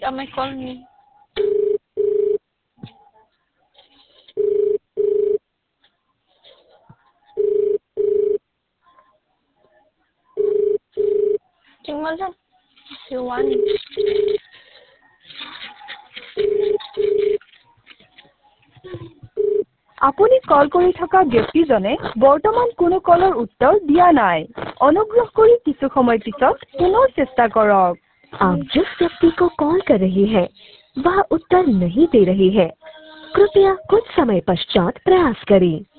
up my call me. Tingnan you want. আপুনি call কৰি থকা ব্যক্তিজনে বৰ্তমান কোনো কলৰ উত্তৰ দিয়া নাই অনুগ্ৰহ কৰি কিছু সময় পিছত পুনৰ চেষ্টা কৰক आप जिस व्यक्ति को कॉल कर रही हैं वह उत्तर नहीं दे रही है कृपया कुछ समय पश्चात प्रयास करें